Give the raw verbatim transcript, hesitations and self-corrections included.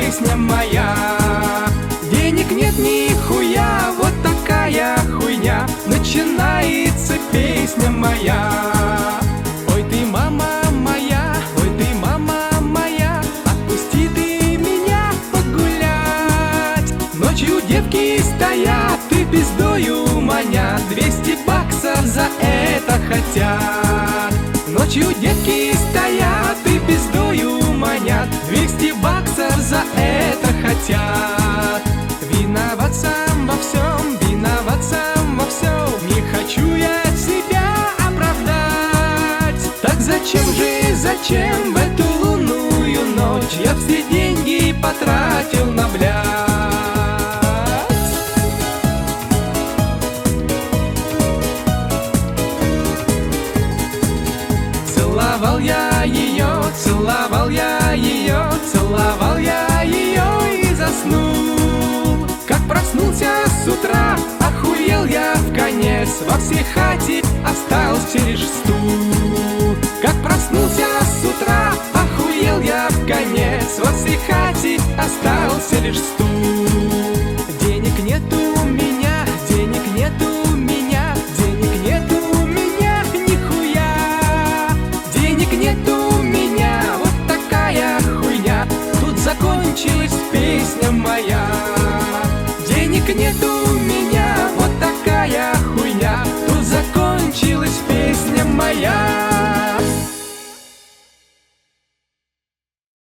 песня моя. Денег нет нихуя, вот такая хуйня, начинается песня моя. Ой ты, мама моя, ой ты, мама моя, отпусти ты меня погулять. Ночью девки стоят и пиздою манят, двести баксов за это хотят. Ночью девки стоят и пиздою манят, двести баксов за это хотят. Виноват сам во всем, виноват сам во всем, не хочу я себя оправдать. Так зачем же, зачем в эту лунную ночь я все деньги потратил на блядь? Целовал я ее, целовал я ее, целовал я ее и заснул. Как проснулся с утра, охуел я в конец, во всей хате остался лишь стул. Как проснулся с утра, охуел я в конец, во всей хате остался лишь стул. Денег нету у меня, денег нету у меня, денег нету у меня нихуя. Денег нету у меня, вот такая хуйня, тут закончилась песня моя. Денег нету